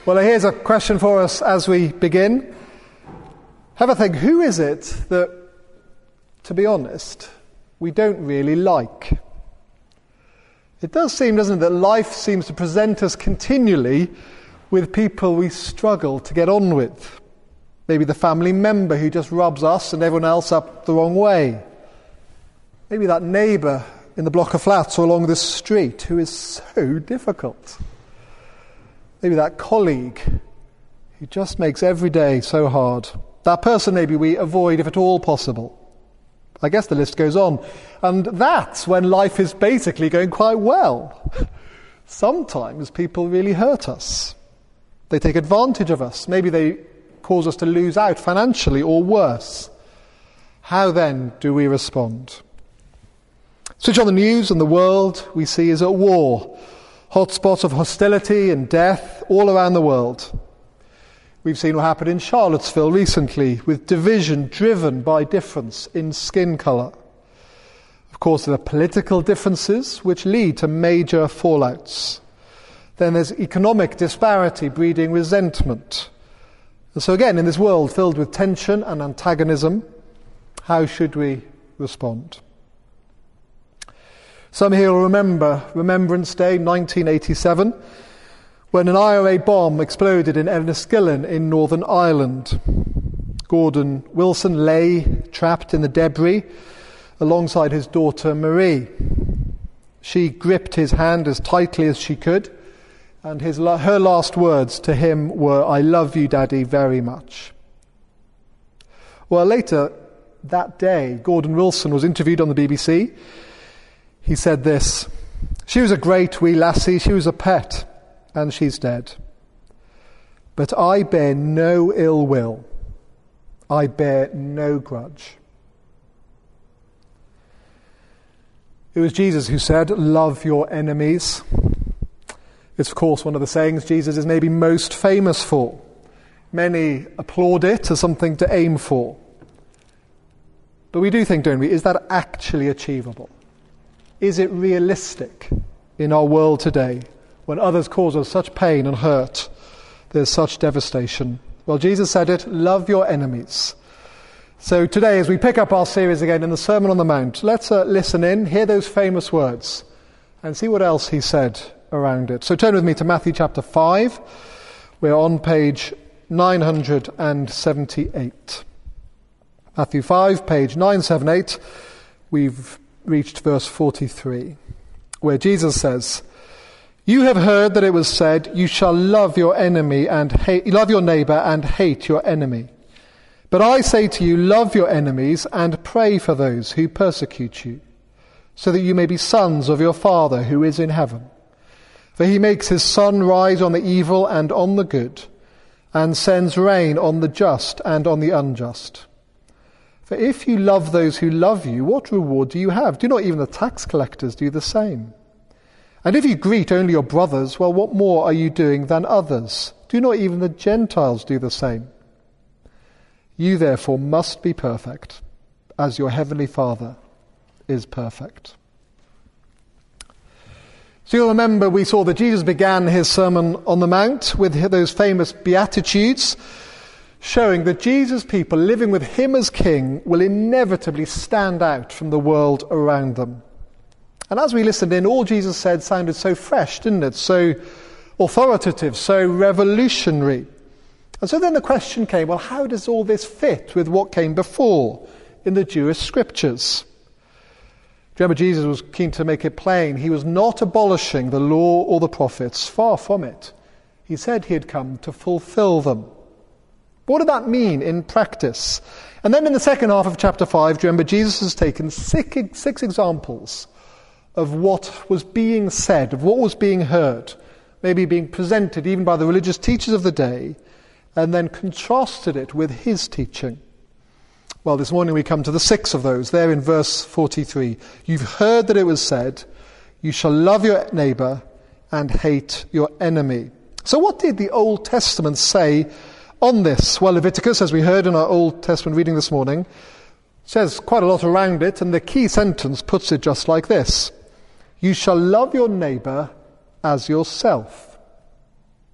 Well, here's a question for us as we begin. Have a think, who is it that, to be honest, we don't really like? It does seem, doesn't it, that life seems to present us continually with people we struggle to get on with. Maybe the family member who just rubs us and everyone else up the wrong way. Maybe that neighbour in the block of flats or along the street who is so difficult. Maybe that colleague who just makes every day so hard. That person maybe we avoid if at all possible. I guess the list goes on. And that's when life is basically going quite well. Sometimes people really hurt us. They take advantage of us. Maybe they cause us to lose out financially or worse. How then do we respond? Switch on the news and the world we see is at war. Hotspots of hostility and death all around the world. We've seen what happened in Charlottesville recently with division driven by difference in skin colour. Of course, there are political differences which lead to major fallouts. Then there's economic disparity breeding resentment. And so again, in this world filled with tension and antagonism, how should we respond? Some here will remember Remembrance Day 1987, when an IRA bomb exploded in Enniskillen in Northern Ireland. Gordon Wilson lay trapped in the debris alongside his daughter Marie. She gripped his hand as tightly as she could, and her last words to him were, "I love you, Daddy, very much." Well, later that day, Gordon Wilson was interviewed on the BBC. He said this, "She was a great wee lassie, she was a pet, and she's dead. But I bear no ill will. I bear no grudge." It was Jesus who said, "Love your enemies." It's, of course, one of the sayings Jesus is maybe most famous for. Many applaud it as something to aim for. But we do think, don't we, is that actually achievable? Is it realistic in our world today when others cause us such pain and hurt? There's such devastation. Well, Jesus said it, love your enemies. So today, as we pick up our series again in the Sermon on the Mount, let's listen in, hear those famous words, and see what else he said around it. So turn with me to Matthew chapter 5. We're on page 978. Matthew 5, page 978. We've reached verse 43, where Jesus says, "You have heard that it was said, you shall love your enemy and love your neighbour and hate your enemy. But I say to you, love your enemies and pray for those who persecute you, so that you may be sons of your Father who is in heaven. For he makes his sun rise on the evil and on the good, and sends rain on the just and on the unjust. For if you love those who love you, what reward do you have? Do not even the tax collectors do the same? And if you greet only your brothers, well, what more are you doing than others? Do not even the Gentiles do the same? You therefore must be perfect, as your heavenly Father is perfect." So you'll remember we saw that Jesus began his Sermon on the Mount with those famous Beatitudes, showing that Jesus' people living with him as king will inevitably stand out from the world around them. And as we listened in, all Jesus said sounded so fresh, didn't it? So authoritative, so revolutionary. And so then the question came, well, how does all this fit with what came before in the Jewish scriptures? Remember, Jesus was keen to make it plain. He was not abolishing the law or the prophets. Far from it. He said he had come to fulfill them. What did that mean in practice? And then in the second half of chapter 5, do you remember, Jesus has taken six examples of what was being said, of what was being heard, maybe being presented even by the religious teachers of the day, and then contrasted it with his teaching. Well, this morning we come to the six of those, there in verse 43. You've heard that it was said, you shall love your neighbour and hate your enemy. So what did the Old Testament say on this? Well, Leviticus, as we heard in our Old Testament reading this morning, says quite a lot around it, and the key sentence puts it just like this. You shall love your neighbour as yourself.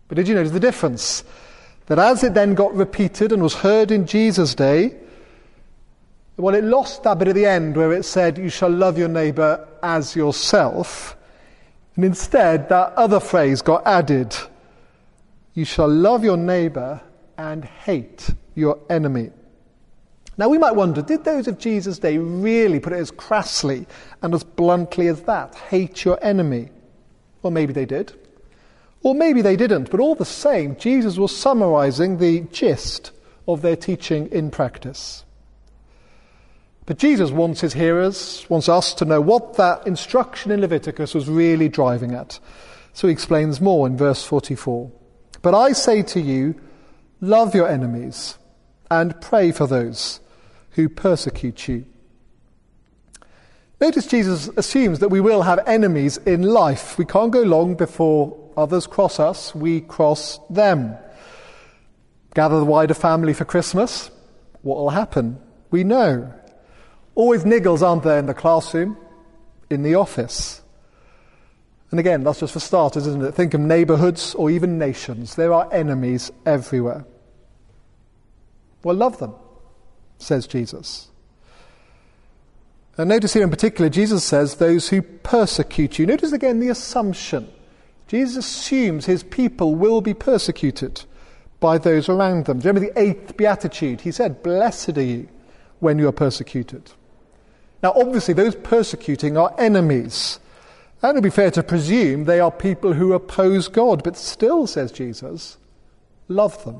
But did you notice the difference? That as it then got repeated and was heard in Jesus' day, well, it lost that bit at the end where it said, you shall love your neighbour as yourself. And instead, that other phrase got added. You shall love your neighbour and hate your enemy. Now we might wonder, did those of Jesus' day really put it as crassly and as bluntly as that? Hate your enemy. Well, maybe they did. Or maybe they didn't. But all the same, Jesus was summarising the gist of their teaching in practice. But Jesus wants his hearers, wants us to know what that instruction in Leviticus was really driving at. So he explains more in verse 44. But I say to you, love your enemies and pray for those who persecute you. Notice Jesus assumes that we will have enemies in life. We can't go long before others cross us, we cross them. Gather the wider family for Christmas. What will happen? We know. Always niggles, aren't there, in the classroom, in the office. And again, that's just for starters, isn't it? Think of neighbourhoods or even nations. There are enemies everywhere. Well, love them, says Jesus. And notice here in particular, Jesus says, those who persecute you. Notice again the assumption. Jesus assumes his people will be persecuted by those around them. Do you remember the 8th Beatitude? He said, blessed are you when you are persecuted. Now, obviously, those persecuting are enemies. And it would be fair to presume they are people who oppose God. But still, says Jesus, love them.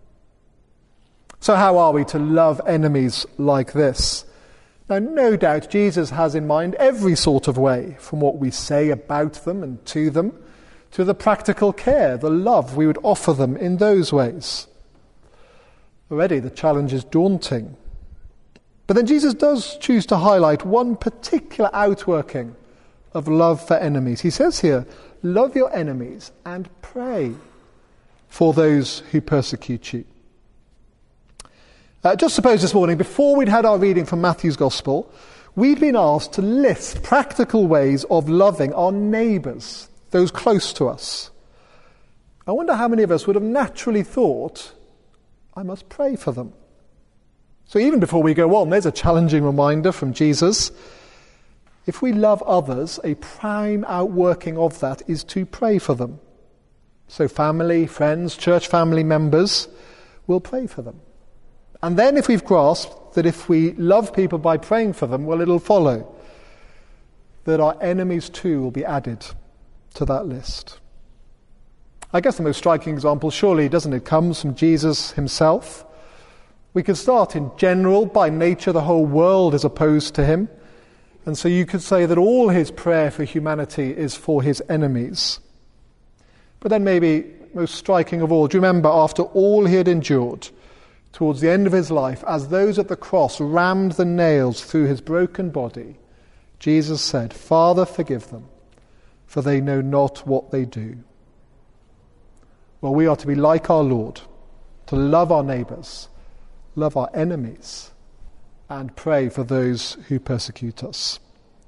So how are we to love enemies like this? Now, no doubt Jesus has in mind every sort of way, from what we say about them and to them, to the practical care, the love we would offer them in those ways. Already the challenge is daunting. But then Jesus does choose to highlight one particular outworking of love for enemies. He says here, love your enemies and pray for those who persecute you. Just suppose this morning, before we'd had our reading from Matthew's Gospel, we'd been asked to list practical ways of loving our neighbours, those close to us. I wonder how many of us would have naturally thought, I must pray for them. So even before we go on, there's a challenging reminder from Jesus. If we love others, a prime outworking of that is to pray for them. So family, friends, church family members, will pray for them. And then if we've grasped that if we love people by praying for them, well, it'll follow that our enemies too will be added to that list. I guess the most striking example, surely, doesn't it, comes from Jesus himself. We could start in general. By nature, the whole world is opposed to him. And so you could say that all his prayer for humanity is for his enemies. But then maybe most striking of all, do you remember after all he had endured, towards the end of his life, as those at the cross rammed the nails through his broken body, Jesus said, Father, forgive them, for they know not what they do. Well, we are to be like our Lord, to love our neighbours, love our enemies, and pray for those who persecute us.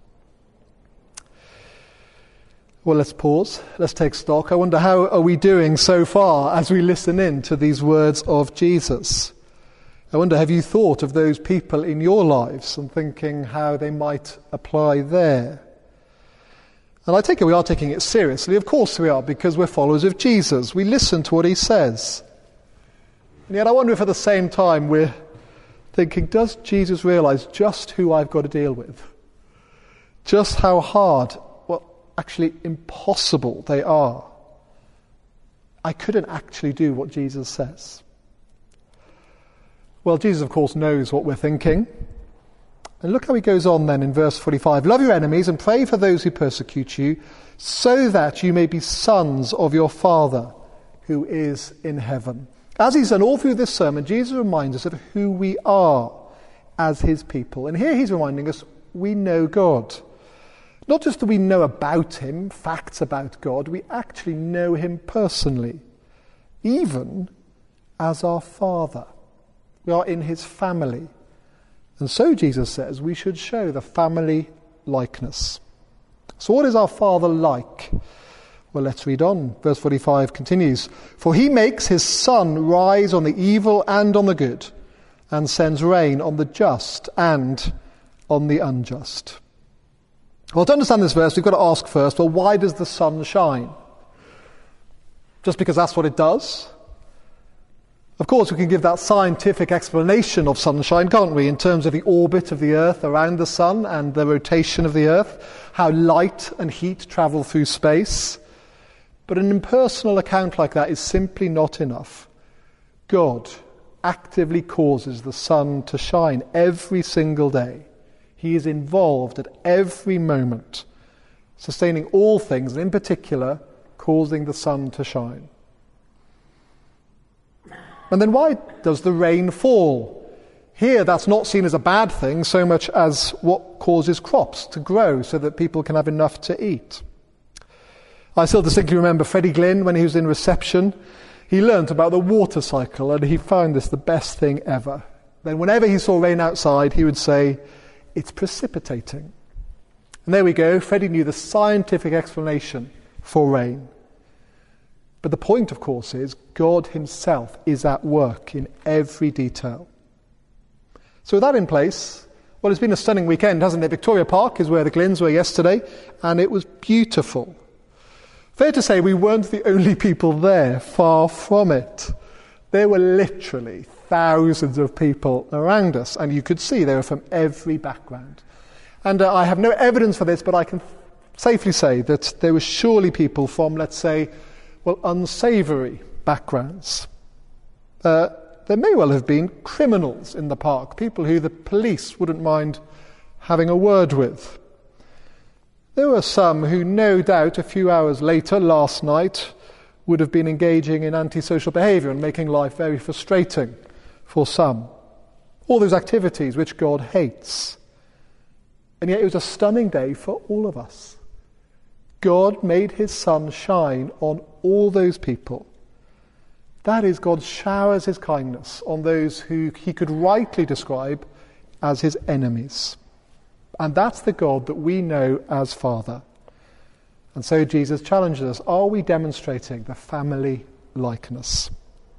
Well, let's pause. Let's take stock. I wonder, how are we doing so far as we listen in to these words of Jesus? I wonder, have you thought of those people in your lives and thinking how they might apply there? And I take it we are taking it seriously. Of course we are, because we're followers of Jesus. We listen to what he says. And yet I wonder if at the same time we're thinking, does Jesus realise just who I've got to deal with? Just how hard, well, actually impossible they are. I couldn't actually do what Jesus says. Well, Jesus, of course, knows what we're thinking. And look how he goes on then in verse 45. Love your enemies and pray for those who persecute you, so that you may be sons of your Father who is in heaven. As he's done all through this sermon, Jesus reminds us of who we are as his people. And here he's reminding us we know God. Not just that we know about him, facts about God, we actually know him personally, even as our Father. We are in his family. And so Jesus says we should show the family likeness. So what is our Father like? Well, let's read on. Verse 45 continues. For he makes his sun rise on the evil and on the good, and sends rain on the just and on the unjust. Well, to understand this verse, we've got to ask first, well, why does the sun shine? Just because that's what it does? Of course, we can give that scientific explanation of sunshine, can't we, in terms of the orbit of the earth around the sun and the rotation of the earth, how light and heat travel through space. But an impersonal account like that is simply not enough. God actively causes the sun to shine every single day. He is involved at every moment, sustaining all things, and in particular, causing the sun to shine. And then why does the rain fall? Here, that's not seen as a bad thing so much as what causes crops to grow so that people can have enough to eat. I still distinctly remember Freddie Glynn, when he was in reception, he learnt about the water cycle and he found this the best thing ever. Then whenever he saw rain outside, he would say, it's precipitating. And there we go, Freddie knew the scientific explanation for rain. But the point, of course, is God himself is at work in every detail. So with that in place, well, it's been a stunning weekend, hasn't it? Victoria Park is where the Glynns were yesterday, and it was beautiful. Fair to say we weren't the only people there, far from it. There were literally thousands of people around us, and you could see they were from every background. And I have no evidence for this, but I can safely say that there were surely people from, let's say, well, unsavoury backgrounds. There may well have been criminals in the park, people who the police wouldn't mind having a word with. There were some who no doubt a few hours later, last night, would have been engaging in antisocial behaviour and making life very frustrating for some. All those activities which God hates. And yet it was a stunning day for all of us. God made his sun shine on all those people. That is, God showers his kindness on those who he could rightly describe as his enemies. And that's the God that we know as Father. And so Jesus challenges us, are we demonstrating the family likeness?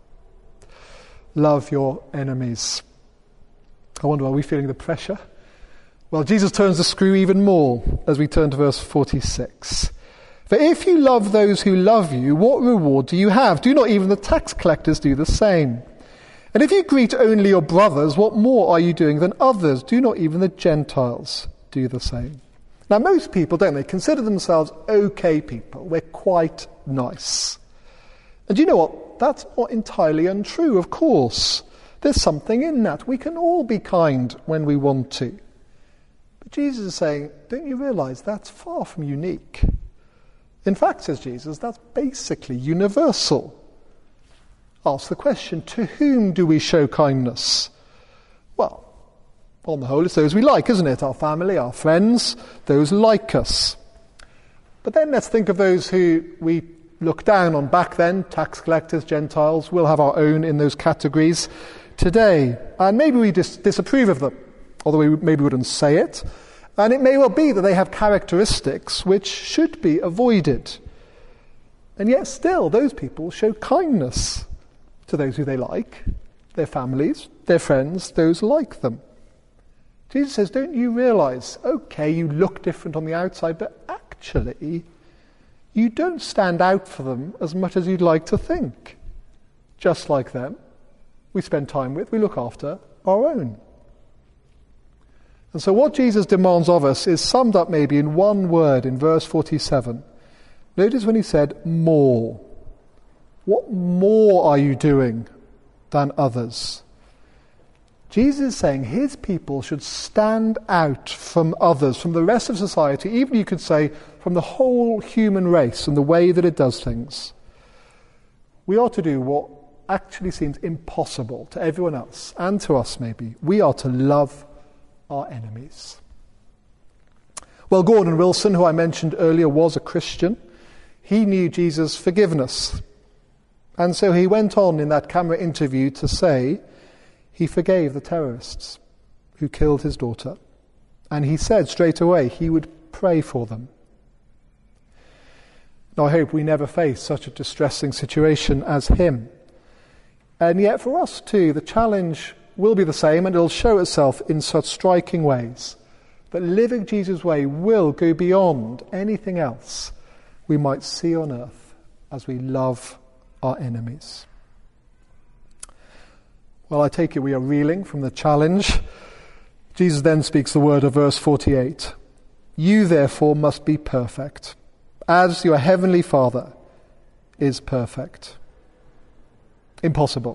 Love your enemies. I wonder, are we feeling the pressure? Well, Jesus turns the screw even more as we turn to verse 46. For if you love those who love you, what reward do you have? Do not even the tax collectors do the same? And if you greet only your brothers, what more are you doing than others? Do not even the Gentiles do the same? Now, most people, don't they, consider themselves okay people. We're quite nice. And do you know what? That's not entirely untrue, of course. There's something in that. We can all be kind when we want to. But Jesus is saying, don't you realise that's far from unique? In fact, says Jesus, that's basically universal. Ask the question, to whom do we show kindness? Well, on the whole, it's those we like, isn't it? Our family, our friends, those like us. But then let's think of those who we look down on back then, tax collectors, Gentiles. We'll have our own in those categories today. And maybe we disapprove of them, although we maybe wouldn't say it. And it may well be that they have characteristics which should be avoided. And yet still, those people show kindness to those who they like, their families, their friends, those like them. Jesus says, don't you realise, okay, you look different on the outside, but actually, you don't stand out for them as much as you'd like to think. Just like them, we spend time with, we look after our own. And so what Jesus demands of us is summed up maybe in one word in verse 47. Notice when he said, more. What more are you doing than others? Jesus is saying his people should stand out from others, from the rest of society, even you could say from the whole human race and the way that it does things. We are to do what actually seems impossible to everyone else, and to us maybe. We are to love our enemies. Well, Gordon Wilson, who I mentioned earlier, was a Christian. He knew Jesus' forgiveness. And so he went on in that camera interview to say he forgave the terrorists who killed his daughter. And he said straight away he would pray for them. Now, I hope we never face such a distressing situation as him. And yet for us too, the challenge will be the same, and it'll show itself in such striking ways that living Jesus' way will go beyond anything else we might see on earth as we love our enemies. Well, I take it we are reeling from the challenge. Jesus then speaks the word of verse 48. You therefore must be perfect, as your heavenly Father is perfect. Impossible.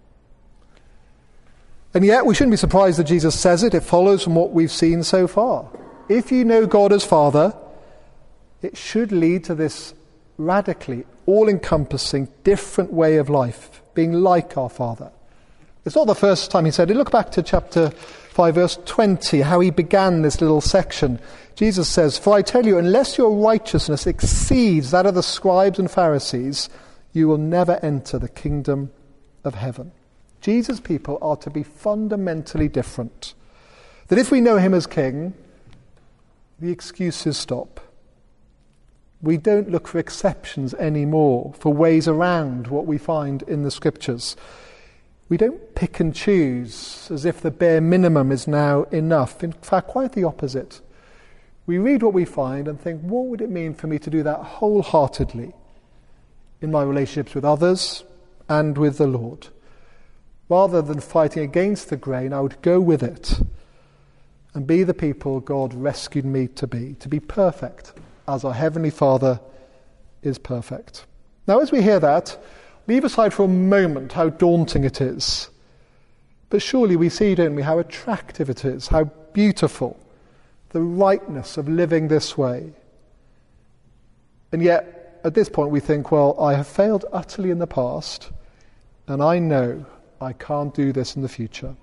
And yet we shouldn't be surprised that Jesus says it. It follows from what we've seen so far. If you know God as Father, it should lead to this radically, all-encompassing, different way of life, being like our Father. It's not the first time he said it. Look back to chapter 5, verse 20, how he began this little section. Jesus says, for I tell you, unless your righteousness exceeds that of the scribes and Pharisees, you will never enter the kingdom of heaven. Jesus' people are to be fundamentally different. That if we know him as king, the excuses stop. We don't look for exceptions anymore, for ways around what we find in the scriptures. We don't pick and choose as if the bare minimum is now enough. In fact, quite the opposite. We read what we find and think, what would it mean for me to do that wholeheartedly in my relationships with others and with the Lord? Rather than fighting against the grain, I would go with it and be the people God rescued me to be perfect, as our Heavenly Father is perfect. Now, as we hear that, leave aside for a moment how daunting it is. But surely we see, don't we, how attractive it is, how beautiful, the rightness of living this way. And yet, at this point we think, well, I have failed utterly in the past, and I know I can't do this in the future.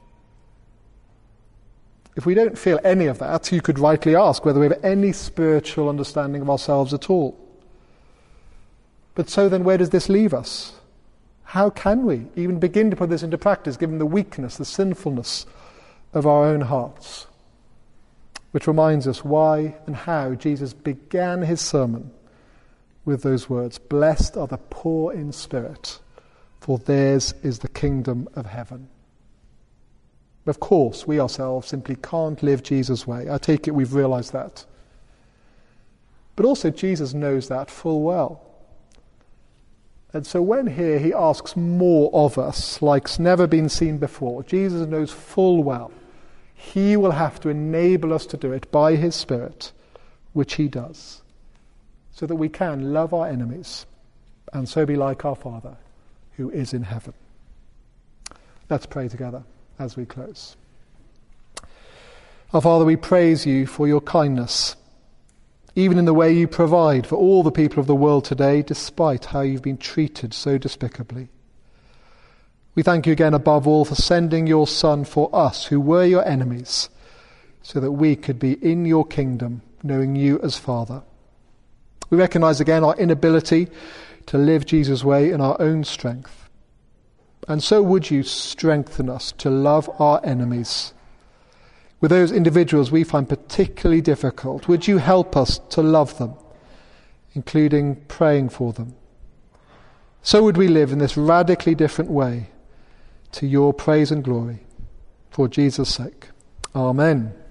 If we don't feel any of that, you could rightly ask whether we have any spiritual understanding of ourselves at all. But so then, where does this leave us? How can we even begin to put this into practice, given the weakness, the sinfulness of our own hearts? Which reminds us why and how Jesus began his sermon with those words, blessed are the poor in spirit, for theirs is the kingdom of heaven. Of course, we ourselves simply can't live Jesus' way. I take it we've realized that. But also Jesus knows that full well. And so when here he asks more of us, like's never been seen before, Jesus knows full well he will have to enable us to do it by his Spirit, which he does, so that we can love our enemies and so be like our Father who is in heaven. Let's pray together as we close. Our Father, we praise you for your kindness, even in the way you provide for all the people of the world today, despite how you've been treated so despicably. We thank you again above all for sending your Son for us, who were your enemies, so that we could be in your kingdom, knowing you as Father. We recognize again our inability to live Jesus' way in our own strength. And so would you strengthen us to love our enemies. With those individuals we find particularly difficult, would you help us to love them, including praying for them? So would we live in this radically different way to your praise and glory. For Jesus' sake. Amen.